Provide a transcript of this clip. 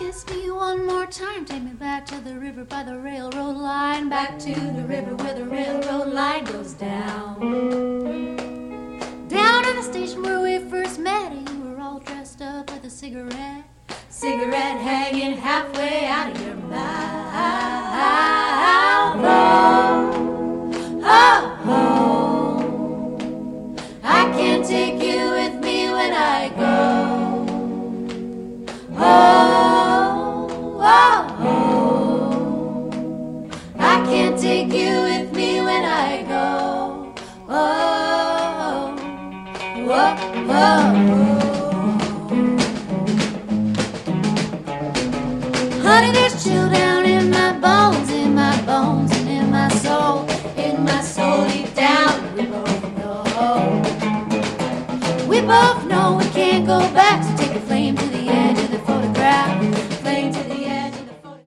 kiss me one more time. Take me back to the river by the railroad line. Back to the river where the railroad line goes down. Down to the station where we first met. You were all dressed up with a cigarette. Cigarette hanging halfway out of your mouth. Oh, oh, I can't take you with me when I go. Oh, oh, oh, I can't take you with me when I go. Oh, oh, oh, oh. Honey, there's chill down in my bones, and in my soul deep down. We both know we can't go back, so take a flame to